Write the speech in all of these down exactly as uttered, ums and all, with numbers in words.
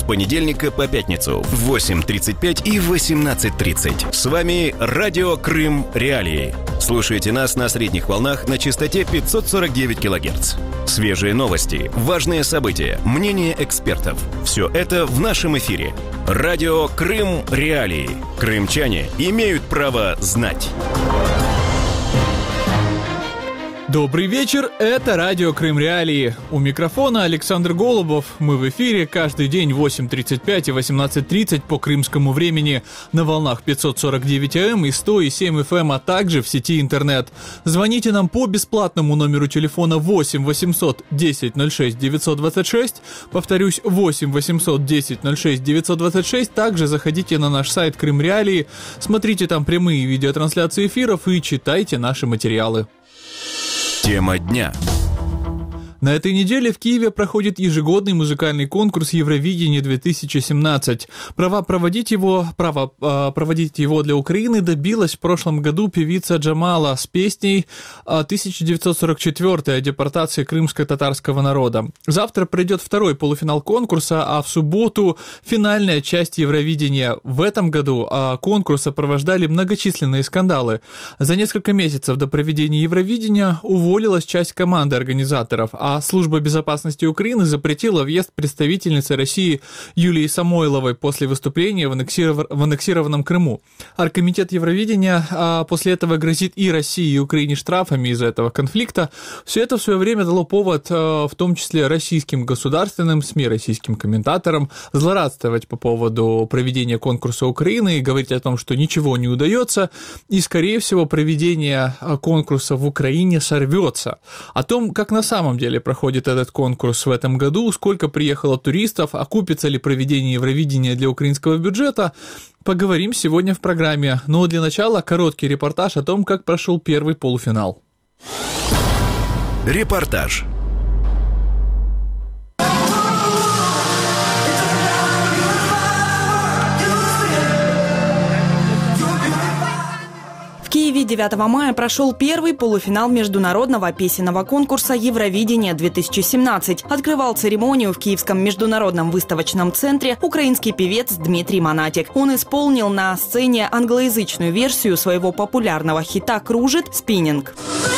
понедельника по пятницу в восемь тридцать пять и восемнадцать тридцать. С вами Радио Крым Реалии. Слушайте нас на средних волнах на частоте пятьсот сорок девять килогерц. Свежие новости, важные события, мнения экспертов. Все это в нашем эфире. Радио Крым Реалии. Крымчане имеют право знать. Добрый вечер, это Радио Крым Реалии. У микрофона Александр Голубов. Мы в эфире каждый день в восемь тридцать пять и восемнадцать тридцать по крымскому времени на волнах пятьсот сорок девять АМ и сто семь эф эм, а также в сети интернет. Звоните нам по бесплатному номеру телефона восемь восемьсот десять ноль шесть девятьсот двадцать шесть. Повторюсь, восемь восемьсот десять ноль шесть девятьсот двадцать шесть. Также заходите на наш сайт Крым Реалии, смотрите там прямые видеотрансляции эфиров и читайте наши материалы. Тема дня. На этой неделе в Киеве проходит ежегодный музыкальный конкурс Евровидение две тысячи семнадцать. Право проводить его, право, э, проводить его для Украины добилась в прошлом году певица Джамала с песней тысяча девятьсот сорок четыре о депортации крымско-татарского народа. Завтра пройдет второй полуфинал конкурса, а в субботу финальная часть Евровидения. В этом году э, конкурс сопровождали многочисленные скандалы. За несколько месяцев до проведения Евровидения уволилась часть команды организаторов, а А Служба безопасности Украины запретила въезд представительницы России Юлии Самойловой после выступления в, аннексиров... в аннексированном Крыму. Оргкомитет Евровидения а, после этого грозит и России, и Украине штрафами из-за этого конфликта. Все это в свое время дало повод, а, в том числе российским государственным СМИ, российским комментаторам, злорадствовать по поводу проведения конкурса Украины и говорить о том, что ничего не удается, и, скорее всего, проведение конкурса в Украине сорвется. О том, как на самом деле проходит этот конкурс в этом году, сколько приехало туристов, окупится ли проведение Евровидения для украинского бюджета, поговорим сегодня в программе. Но для начала короткий репортаж о том, как прошел первый полуфинал. Репортаж. В Киеве девятого мая прошел первый полуфинал международного песенного конкурса Евровидение две тысячи семнадцать. Открывал церемонию в Киевском международном выставочном центре украинский певец Дмитрий Монатик. Он исполнил на сцене англоязычную версию своего популярного хита «Кружит» «Спиннинг».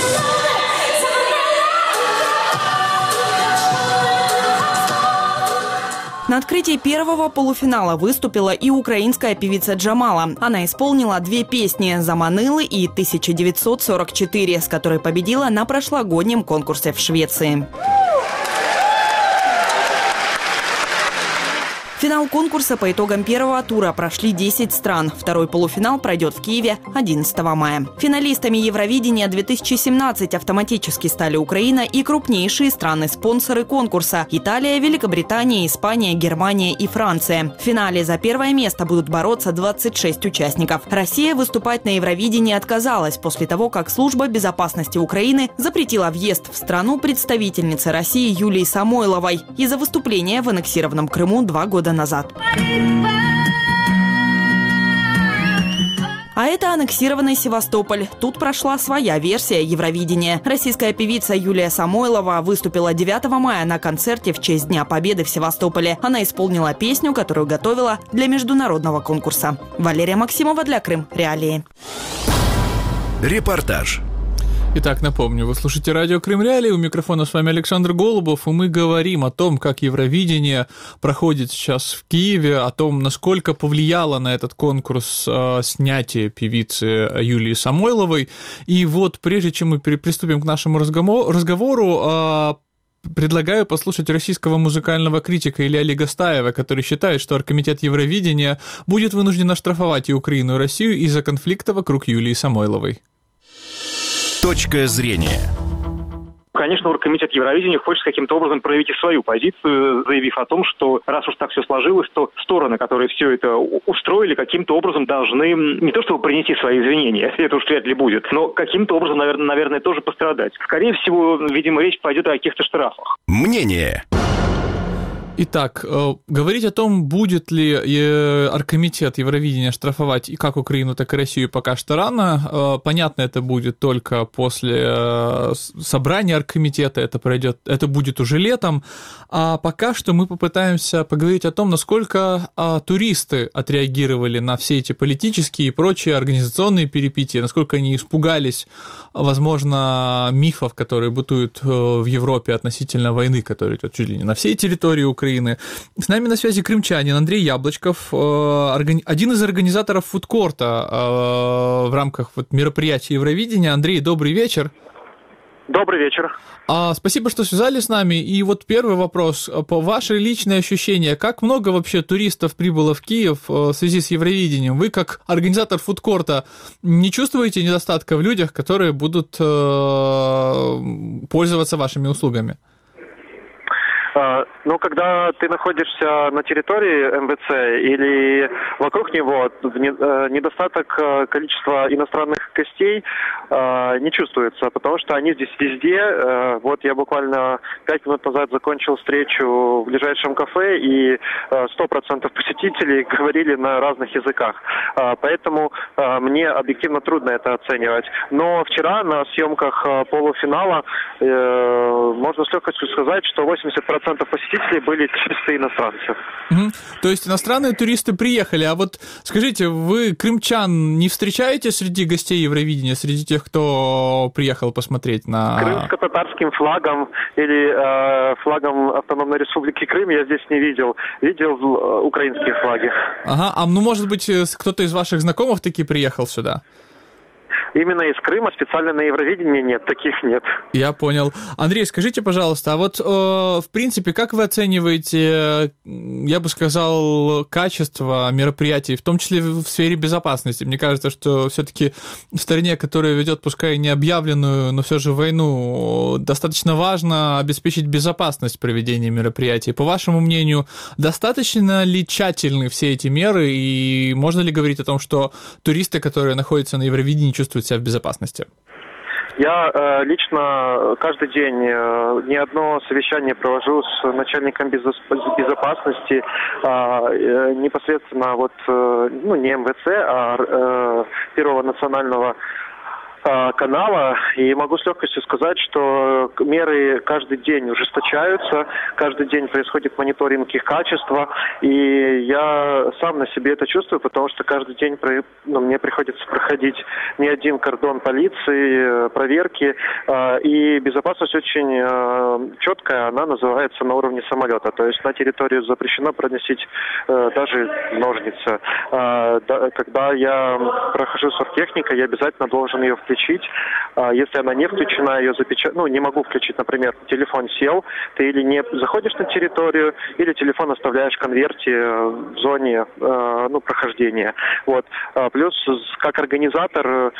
На открытии первого полуфинала выступила и украинская певица Джамала. Она исполнила две песни «Заманылы» и тысяча девятьсот сорок четыре, с которой победила на прошлогоднем конкурсе в Швеции. Финал конкурса по итогам первого тура прошли десять стран. Второй полуфинал пройдет в Киеве одиннадцатого мая. Финалистами Евровидения две тысячи семнадцать автоматически стали Украина и крупнейшие страны-спонсоры конкурса – Италия, Великобритания, Испания, Германия и Франция. В финале за первое место будут бороться двадцать шесть участников. Россия выступать на Евровидении отказалась после того, как Служба безопасности Украины запретила въезд в страну представительницы России Юлии Самойловой из-за выступления в аннексированном Крыму два года назад. А это аннексированный Севастополь. Тут прошла своя версия Евровидения. Российская певица Юлия Самойлова выступила девятого мая на концерте в честь Дня Победы в Севастополе. Она исполнила песню, которую готовила для международного конкурса. Валерия Максимова для Крым Реалии. Репортаж. Итак, напомню, вы слушаете Радио Крым Реалии, у микрофона с вами Александр Голубов, и мы говорим о том, как Евровидение проходит сейчас в Киеве, о том, насколько повлияло на этот конкурс э, снятие певицы Юлии Самойловой. И вот прежде чем мы приступим к нашему разговору, э, предлагаю послушать российского музыкального критика Илья Легостаева, который считает, что Оргкомитет Евровидения будет вынужден оштрафовать и Украину, и Россию из-за конфликта вокруг Юлии Самойловой. Точка зрения. Конечно, Оргкомитет Евровидения хочет каким-то образом проявить и свою позицию, заявив о том, что раз уж так все сложилось, то стороны, которые все это устроили, каким-то образом должны не то чтобы принести свои извинения, это уж вряд ли будет, но каким-то образом, наверное, наверное, тоже пострадать. Скорее всего, видимо, речь пойдет о каких-то штрафах. Мнение. Итак, говорить о том, будет ли оргкомитет Евровидения штрафовать и как Украину, так и Россию, пока что рано. Понятно, это будет только после собрания оргкомитета, это пройдет, это будет уже летом. А пока что мы попытаемся поговорить о том, насколько туристы отреагировали на все эти политические и прочие организационные перипетии, насколько они испугались, возможно, мифов, которые бытуют в Европе относительно войны, которая идет чуть ли не на всей территории Украины. С нами на связи крымчанин Андрей Яблочков, один из организаторов фудкорта в рамках вот мероприятия Евровидения. Андрей, добрый вечер. Добрый вечер. А, спасибо, что связались с нами. И вот первый вопрос. По ваши личные ощущения, как много вообще туристов прибыло в Киев в связи с Евровидением? Вы, как организатор фудкорта, не чувствуете недостатка в людях, которые будут э, пользоваться вашими услугами? Ну, когда ты находишься на территории эм вэ цэ или вокруг него, недостаток количества иностранных гостей не чувствуется, потому что они здесь везде. Вот я буквально пять минут назад закончил встречу в ближайшем кафе, и сто процентов посетителей говорили на разных языках. Поэтому мне объективно трудно это оценивать. Но вчера на съемках полуфинала можно с легкостью сказать, что восемьдесят процентов посетителей были чистые иностранцы. Угу. То есть иностранные туристы приехали. А вот скажите, вы крымчан не встречаете среди гостей Евровидения, среди тех, кто приехал посмотреть на... Крымско-татарским флагом или э, флагом Автономной Республики Крым я здесь не видел. Видел э, украинские флаги. Ага, а ну может быть кто-то из ваших знакомых таки приехал сюда? Именно из Крыма, специально на Евровидении нет, таких нет. Я понял. Андрей, скажите, пожалуйста, а вот, э, в принципе, как вы оцениваете, я бы сказал, качество мероприятий, в том числе в сфере безопасности? Мне кажется, что все-таки в стране, которая ведет, пускай не объявленную, но все же войну, достаточно важно обеспечить безопасность проведения мероприятий. По вашему мнению, достаточно ли тщательны все эти меры, и можно ли говорить о том, что туристы, которые находятся на Евровидении, чувствуют себя в безопасности? Я э, лично каждый день э, не одно совещание провожу с начальником безопасности, э, э, непосредственно вот, э, ну, не эм вэ цэ, а э, Первого национального канала, и могу с легкостью сказать, что меры каждый день ужесточаются, каждый день происходит мониторинг их качества, и я сам на себе это чувствую, потому что каждый день ну, мне приходится проходить не один кордон полиции, проверки, и безопасность очень четкая, она называется на уровне самолета, то есть на территорию запрещено проносить даже ножницы. Когда я прохожу с оргтехникой, я обязательно должен ее включить. Если она не включена, ее запечатать, ну, не могу включить, например, телефон сел, ты или не заходишь на территорию, или телефон оставляешь в конверте в зоне, ну, прохождения. Вот. Плюс, как организатор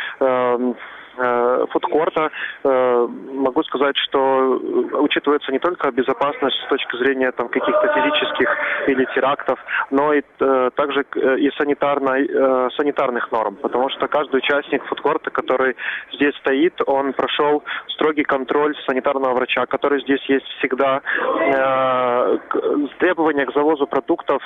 фудкорта, могу сказать, что учитывается не только безопасность с точки зрения там каких-то физических или терактов, но и также и санитарной, санитарных норм, потому что каждый участник фудкорта, который здесь стоит, он прошел строгий контроль санитарного врача, который здесь есть всегда. Требования к завозу продуктов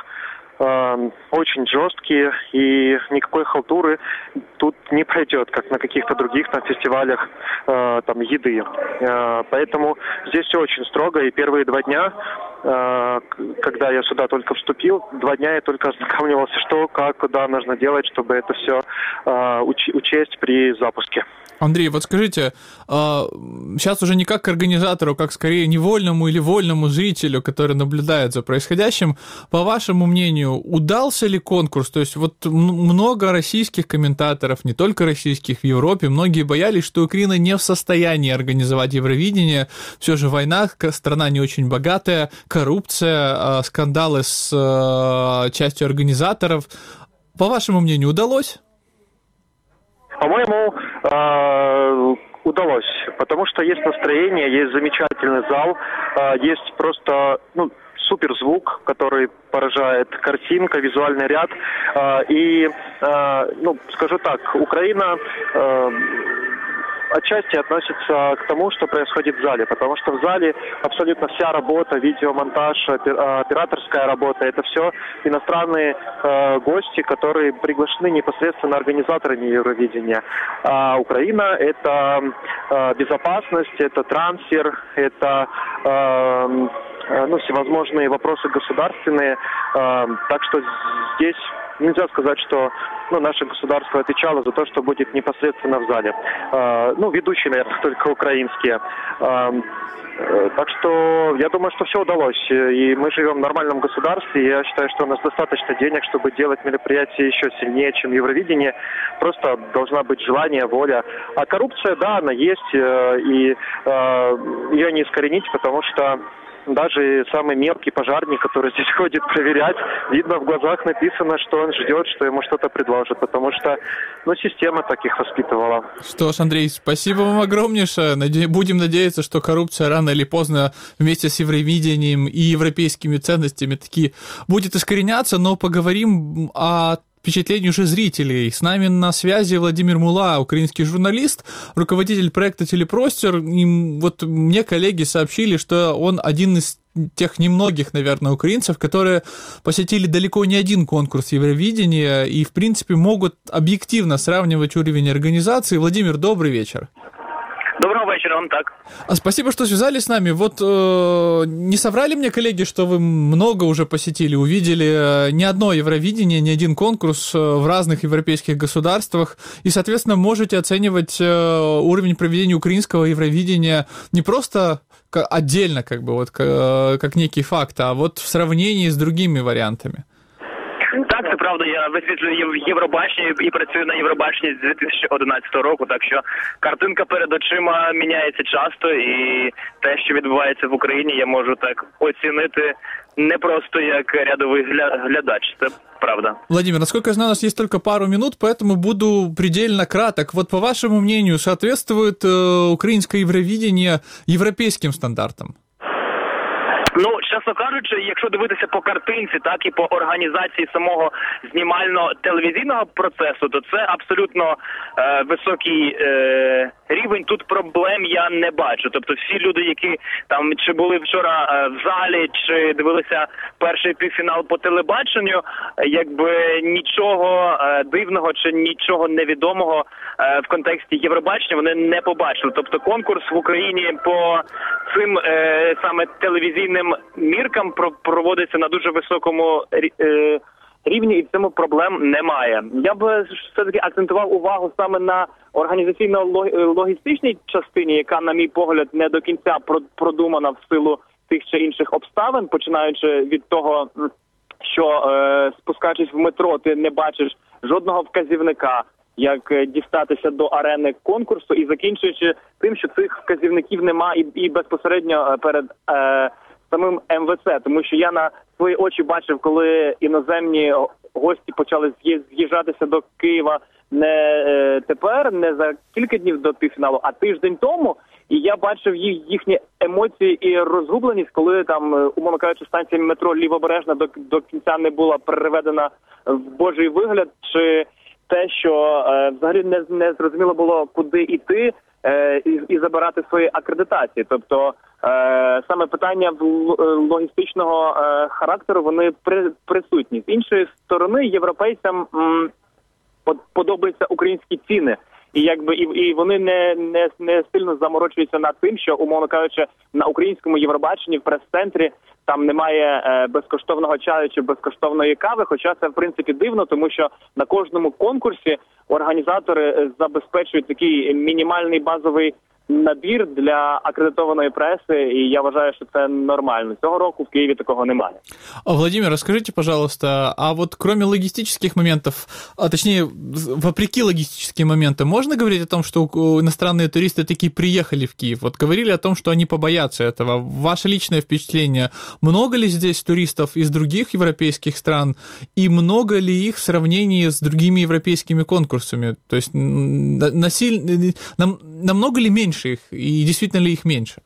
очень жесткие, и никакой халтуры тут не пройдет, как на каких-то других там фестивалях э, там еды. Э, поэтому здесь все очень строго, и первые два дня, э, когда я сюда только вступил, два дня я только ознакомливался, что, как, куда нужно делать, чтобы это все э, уч- учесть при запуске. Андрей, вот скажите, сейчас уже не как к организатору, как скорее невольному или вольному зрителю, который наблюдает за происходящим, по вашему мнению, удался ли конкурс? То есть вот много российских комментаторов, не только российских, в Европе, многие боялись, что Украина не в состоянии организовать Евровидение. Все же война, страна не очень богатая, коррупция, скандалы с частью организаторов. По вашему мнению, удалось? По-моему, э, удалось, потому что есть настроение, есть замечательный зал, э, есть просто ну, суперзвук, который поражает, картинка, визуальный ряд. Э, и, э, ну, скажу так, Украина... Э, отчасти относится к тому, что происходит в зале, потому что в зале абсолютно вся работа, видеомонтаж, операторская работа, это все иностранные э, гости, которые приглашены непосредственно организаторами Евровидения. А Украина – это э, безопасность, это трансфер, это э, ну, всевозможные вопросы государственные. Э, так что здесь нельзя сказать, что ну, наше государство отвечало за то, что будет непосредственно в зале. Э, ну, ведущие, наверное, только украинские. Э, э, так что я думаю, что все удалось. И мы живем в нормальном государстве. И я считаю, что у нас достаточно денег, чтобы делать мероприятия еще сильнее, чем Евровидение. Просто должна быть желание, воля. А коррупция, да, она есть. Э, и э, ее не искоренить, потому что даже самый мелкий пожарник, который здесь ходит проверять, видно, в глазах написано, что он ждет, что ему что-то предложат, потому что, ну, система таких воспитывала. Что ж, Андрей, спасибо вам огромнейшее. Будем надеяться, что коррупция рано или поздно вместе с Евровидением и европейскими ценностями таки будет искореняться, но поговорим о впечатлению уже зрителей. С нами на связи Владимир Мула, украинский журналист, руководитель проекта «Телепростер». И вот мне коллеги сообщили, что он один из тех немногих, наверное, украинцев, которые посетили далеко не один конкурс Евровидения и, в принципе, могут объективно сравнивать уровень организации. Владимир, добрый вечер. Доброго вечера, вам так. Спасибо, что связались с нами. Вот э, не соврали мне коллеги, что вы много уже посетили, увидели не одно Евровидение, не один конкурс в разных европейских государствах, и, соответственно, можете оценивать э, уровень проведения украинского Евровидения не просто отдельно, как бы, вот, как, как некий факт, а вот в сравнении с другими варіантами. Так, це правда, я висвітлюю Євробачення і працюю на Євробаченні з дві тисячі одинадцятого року, так що картинка перед очима міняється часто, і те, що відбувається в Україні, я можу так оцінити не просто як рядовий глядач, це правда. Владимир, насколько я знаю, у нас есть только пару минут, поэтому буду предельно краток. Вот по вашему мнению, соответствует э, украинское Евровидение европейским стандартам? Ну, чесно кажучи, якщо дивитися по картинці, так і по організації самого знімально-телевізійного процесу, то це абсолютно е, високий е, рівень. Тут проблем я не бачу. Тобто всі люди, які там чи були вчора е, в залі, чи дивилися перший півфінал по телебаченню, якби нічого е, дивного чи нічого невідомого е, в контексті Євробачення вони не побачили. Тобто конкурс в Україні по цим е, саме телевізійним міркам проводиться на дуже високому е, рівні, і в цьому проблем немає. Я б все-таки акцентував увагу саме на організаційно-логістичній частині, яка, на мій погляд, не до кінця продумана в силу тих чи інших обставин, починаючи від того, що е, спускаючись в метро, ти не бачиш жодного вказівника, як дістатися до арени конкурсу, і закінчуючи тим, що цих вказівників нема і, і безпосередньо перед е, самим ем ве це. Тому що я на свої очі бачив, коли іноземні гості почали з'їжджатися до Києва не е, тепер, не за кілька днів до півфіналу, а тиждень тому. І я бачив їх, їхні емоції і розгубленість, коли там, умовно кажучи, станція метро Лівобережна до, до кінця не була переведена в божий вигляд, чи те, що е, взагалі не, не зрозуміло було, куди йти е, і, і забирати свої акредитації. Тобто е, саме питання логістичного е, характеру, вони при, присутні. З іншої сторони, європейцям м, подобаються українські ціни. І якби і, і вони не, не, не сильно заморочуються над тим, що, умовно кажучи, на українському Євробаченні в прес-центрі там немає е, безкоштовного чаю чи безкоштовної кави, хоча це, в принципі, дивно, тому що на кожному конкурсі організатори забезпечують такий мінімальний базовий набір для аккредитованной прессы, и я вважаю, что это нормально. Цього року в Киеве такого немає. Владимир, расскажите, пожалуйста, а вот кроме логистических моментов, а точнее, вопреки логистическим моментам, можно говорить о том, что иностранные туристы таки приехали в Киев? Вот говорили о том, что они побоятся этого. Ваше личное впечатление, много ли здесь туристов из других европейских стран, и много ли их в сравнении с другими европейскими конкурсами? То есть, насиль... намного ли меньше их, і дійсно ли їх менше?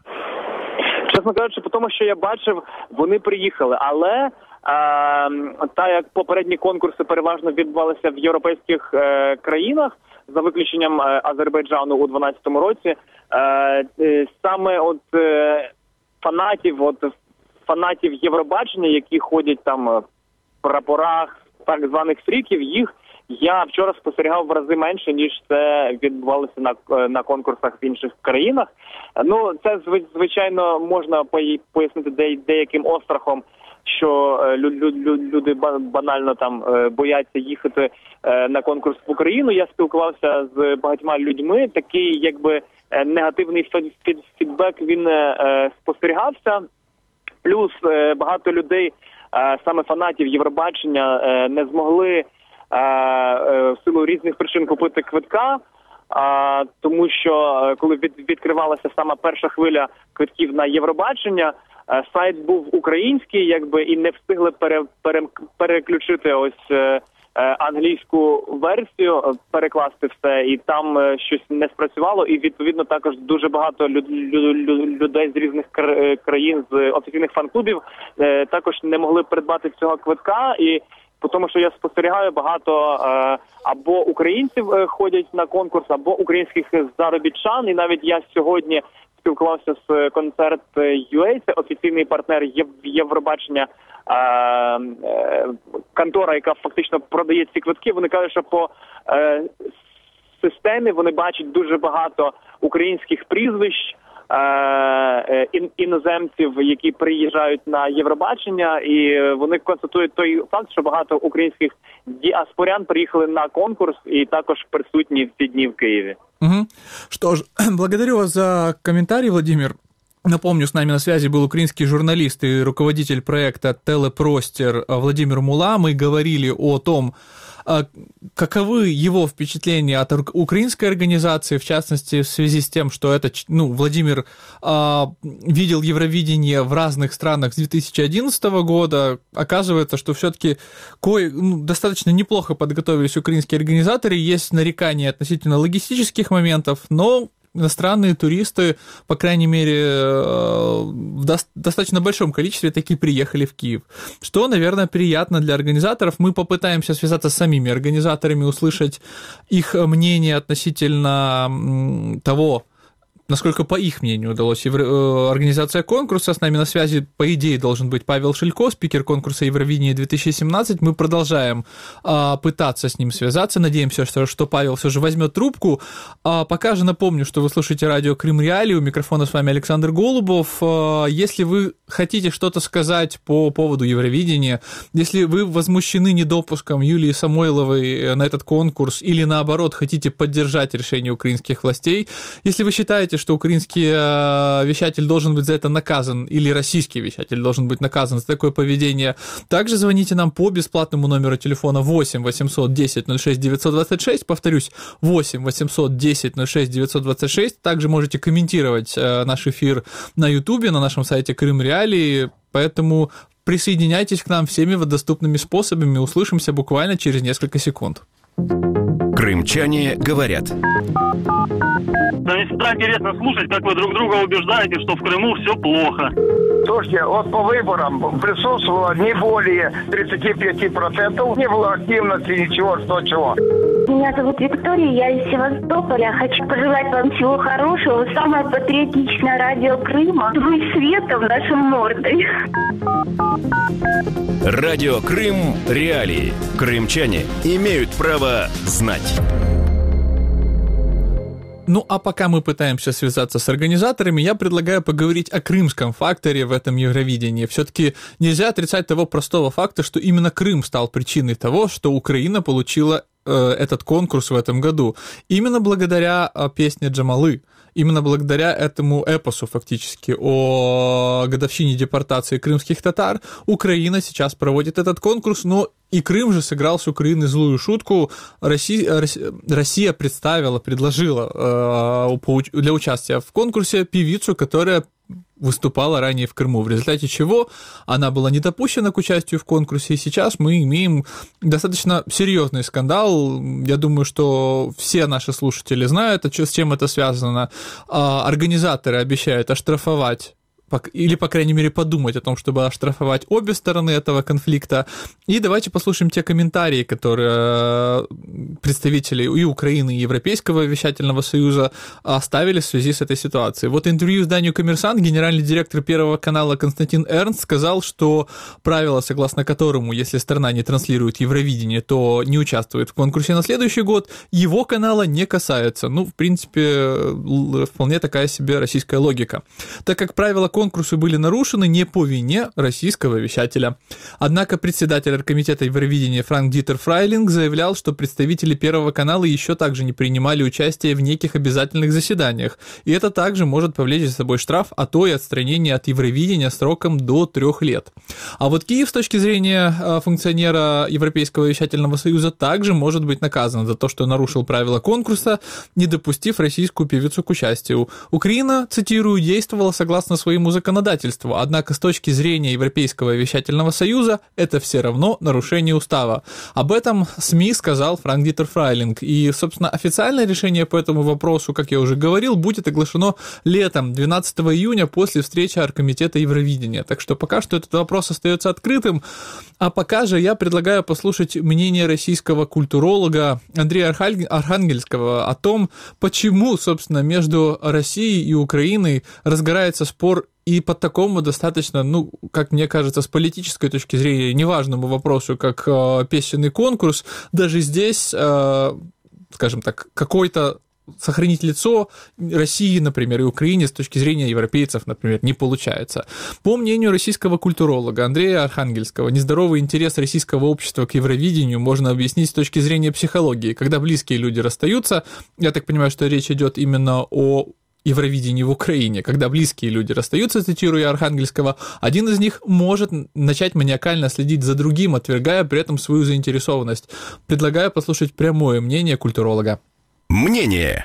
Чесно кажучи, по тому, що я бачив, вони приїхали, але а, так як попередні конкурси переважно відбувалися в європейських е, країнах, за виключенням Азербайджану у дванадцятому році. Саме от фанатів, от фанатів Євробачення, які ходять там в прапорах так званих фріків, їх я вчора спостерігав в рази менше, ніж це відбувалося на, на конкурсах в інших країнах. Ну, це, звичайно, можна пояснити де, деяким острахом, що люди банально там бояться їхати на конкурс в Україну. Я спілкувався з багатьма людьми, такий якби негативний фідбек він спостерігався. Плюс багато людей, саме фанатів Євробачення, не змогли в силу різних причин купити квитка, тому що коли відкривалася сама перша хвиля квитків на Євробачення, сайт був український, якби, і не встигли пере, пере, переключити ось англійську версію, перекласти все, і там щось не спрацювало, і відповідно також дуже багато людей з різних країн, з офіційних фан-клубів також не могли придбати цього квитка, і тому що я спостерігаю, багато е, або українців е, ходять на конкурс, або українських заробітчан. І навіть я сьогодні спілкувався з концерт ю ей, це офіційний партнер Єв, Євробачення, е, е, контора, яка фактично продає ці квитки. Вони кажуть, що по е, системі вони бачать дуже багато українських прізвищ, іноземців, які приїжджають на Євробачення, і вони констатують той факт, що багато українських діаспорян приїхали на конкурс і також присутні в ці дні в Києві. Угу. Что ж, благодарю вас за комментарий, Владимир. Напомню, с нами на связи был украинский журналист и руководитель проекта «Телепростер» Владимир Мула. Мы говорили о том, каковы его впечатления от украинской организации, в частности, в связи с тем, что это, ну, Владимир а, видел Евровидение в разных странах с две тысячи одиннадцатого года. Оказывается, что все-таки кое, ну, достаточно неплохо подготовились украинские организаторы, есть нарекания относительно логистических моментов, но иностранные туристы, по крайней мере, в достаточно большом количестве таки приехали в Киев, что, наверное, приятно для организаторов. Мы попытаемся связаться с самими организаторами, услышать их мнение относительно того, насколько, по их мнению, удалось организация конкурса. С нами на связи, по идее, должен быть Павел Шилько, спикер конкурса Евровидения две тысячи семнадцать. Мы продолжаем а, пытаться с ним связаться. Надеемся, что, что Павел все же возьмет трубку. А, пока же напомню, что вы слушаете радио Крым Реалии. У микрофона с вами Александр Голубов. А, если вы хотите что-то сказать по поводу Евровидения, если вы возмущены недопуском Юлии Самойловой на этот конкурс или, наоборот, хотите поддержать решение украинских властей, если вы считаете, что украинский вещатель должен быть за это наказан, или российский вещатель должен быть наказан за такое поведение, также звоните нам по бесплатному номеру телефона восемь восемьсот десять ноль шесть девятьсот двадцать шесть, повторюсь, восемь восемьсот десять ноль шесть девятьсот двадцать шесть. Также можете комментировать наш эфир на Ютубе, на нашем сайте Крым Реалии, поэтому присоединяйтесь к нам всеми доступными способами, услышимся буквально через несколько секунд. Крымчане говорят. Да мне всегда интересно слушать, как вы друг друга убеждаете, что в Крыму все плохо. Слушайте, вот по выборам присутствовало не более тридцать пять процентов, не было активности, ничего, что чего. Меня зовут Виктория, я из Севастополя. Хочу пожелать вам всего хорошего. Самое патриотичное радио Крыма. Вы светом нашим мордой. Радио Крым Реалии. Крымчане имеют право знать. Ну, а пока мы пытаемся связаться с организаторами, я предлагаю поговорить о крымском факторе в этом Евровидении. Все-таки нельзя отрицать того простого факта, что именно Крым стал причиной того, что Украина получила э, этот конкурс в этом году. Именно благодаря э, песне «Джамалы». Именно благодаря этому эпосу, фактически, о годовщине депортации крымских татар, Украина сейчас проводит этот конкурс, но и Крым же сыграл с Украиной злую шутку. Россия, Россия представила, предложила для участия в конкурсе певицу, которая выступала ранее в Крыму, в результате чего она была не допущена к участию в конкурсе, и сейчас мы имеем достаточно серьезный скандал. Я думаю, что все наши слушатели знают, с чем это связано. Организаторы обещают оштрафовать или, по крайней мере, подумать о том, чтобы оштрафовать обе стороны этого конфликта. И давайте послушаем те комментарии, которые представители и Украины, и Европейского вещательного союза оставили в связи с этой ситуацией. Вот интервью изданию «Коммерсант» генеральный директор Первого канала Константин Эрнст сказал, что правило, согласно которому, если страна не транслирует Евровидение, то не участвует в конкурсе на следующий год, его канала не касается. Ну, в принципе, вполне такая себе российская логика. Так как правила конкурсы были нарушены не по вине российского вещателя. Однако председатель оргкомитета Евровидения Франк-Дитер Фрайлинг заявлял, что представители Первого канала еще также не принимали участие в неких обязательных заседаниях, и это также может повлечь за собой штраф, а то и отстранение от Евровидения сроком до трех лет. А вот Киев с точки зрения функционера Европейского вещательного союза также может быть наказан за то, что нарушил правила конкурса, не допустив российскую певицу к участию. Украина, цитирую, действовала согласно своему законодательству, однако с точки зрения Европейского вещательного союза это все равно нарушение устава. Об этом СМИ сказал Франк-Дитер Фрайлинг. И, собственно, официальное решение по этому вопросу, как я уже говорил, будет оглашено летом, двенадцатого июня, после встречи оргкомитета Евровидения. Так что пока что этот вопрос остается открытым. А пока же я предлагаю послушать мнение российского культуролога Андрея Архангельского о том, почему, собственно, между Россией и Украиной разгорается спор и по такому достаточно, ну, как мне кажется, с политической точки зрения неважному вопросу, как э, песенный конкурс, даже здесь, э, скажем так, какой-то сохранить лицо России, например, и Украине с точки зрения европейцев, например, не получается. По мнению российского культуролога Андрея Архангельского, нездоровый интерес российского общества к Евровидению можно объяснить с точки зрения психологии. Когда близкие люди расстаются, я так понимаю, что речь идет именно о Евровидении в Украине, когда близкие люди расстаются, цитируя Архангельского, один из них может начать маниакально следить за другим, отвергая при этом свою заинтересованность. Предлагаю послушать прямое мнение культуролога. Мнение.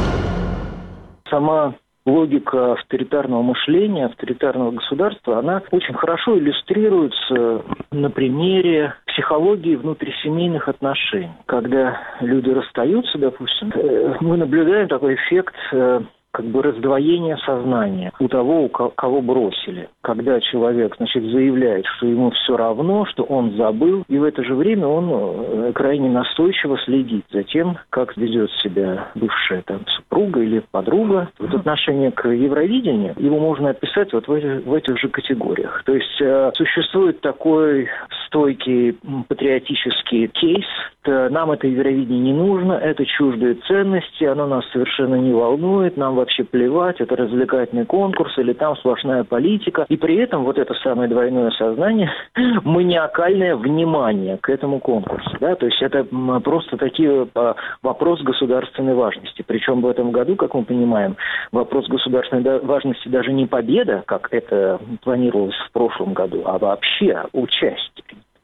Сама логика авторитарного мышления, авторитарного государства, она очень хорошо иллюстрируется на примере психологии внутрисемейных отношений. Когда люди расстаются, допустим, мы наблюдаем такой эффект как бы раздвоение сознания у того, у кого бросили. Когда человек, значит, заявляет, что ему все равно, что он забыл, и в это же время он крайне настойчиво следит за тем, как ведет себя бывшая там супруга или подруга. Вот отношение к Евровидению, его можно описать вот в этих, в этих же категориях. То есть э, существует такой стойкий патриотический кейс, нам это Евровидение не нужно, это чуждые ценности, оно нас совершенно не волнует, нам вообще плевать, это развлекательный конкурс или там сплошная политика. И при этом вот это самое двойное сознание, маниакальное внимание к этому конкурсу. Да? То есть это просто такие вопрос государственной важности. Причем в этом году, как мы понимаем, вопрос государственной важности даже не победа, как это планировалось в прошлом году, а вообще участие.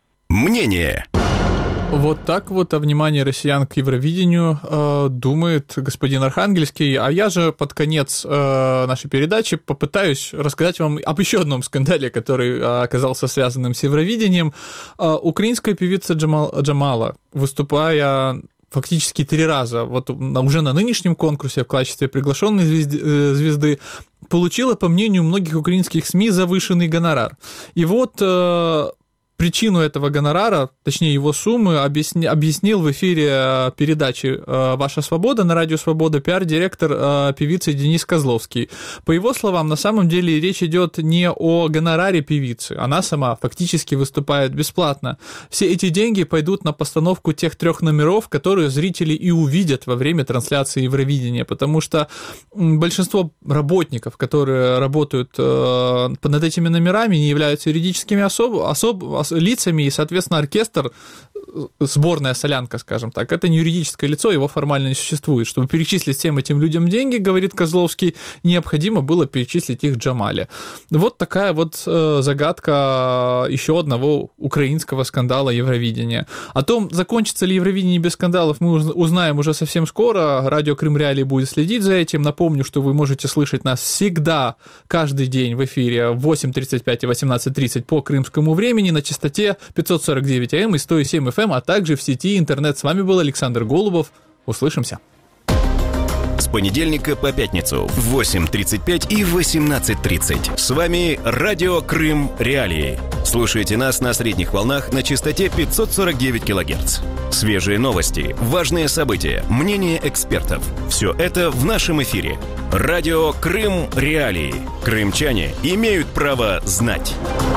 Мнение. Вот так вот о внимании россиян к Евровидению э, думает господин Архангельский, а я же под конец э, нашей передачи попытаюсь рассказать вам об еще одном скандале, который э, оказался связанным с Евровидением. Э, украинская певица Джамал, Джамала, выступая фактически три раза, вот уже на нынешнем конкурсе в качестве приглашенной звезды, э, звезды получила, по мнению многих украинских СМИ, завышенный гонорар. И вот... Э, Причину этого гонорара, точнее его суммы, объясни, объяснил в эфире передачи «Ваша свобода» на радио «Свобода» пиар-директор певицы Денис Козловский. По его словам, на самом деле речь идет не о гонораре певицы, она сама фактически выступает бесплатно. Все эти деньги пойдут на постановку тех трех номеров, которые зрители и увидят во время трансляции Евровидения, потому что большинство работников, которые работают над этими номерами, не являются юридическими особ, особ, лицами, и, соответственно, оркестр, сборная солянка, скажем так, это не юридическое лицо, его формально не существует. Чтобы перечислить всем этим людям деньги, говорит Козловский, необходимо было перечислить их Джамале. Вот такая вот загадка еще одного украинского скандала Евровидения. О том, закончится ли Евровидение без скандалов, мы узнаем уже совсем скоро. Радио Крым Реалии будет следить за этим. Напомню, что вы можете слышать нас всегда, каждый день в эфире в восемь тридцать пять и восемнадцать тридцать по крымскому времени на частоте пятьсот сорок девять эй эм и сто семь эф эм, а также в сети интернет. С вами был Александр Голубов. Услышимся. понедельника по пятницу в восемь тридцать пять и восемнадцать тридцать. С вами Радио Крым Реалии. Слушайте нас на средних волнах на частоте пятьсот сорок девять килогерц. Свежие новости, важные события, мнения экспертов. Все это в нашем эфире. Радио Крым Реалии. Крымчане имеют право знать.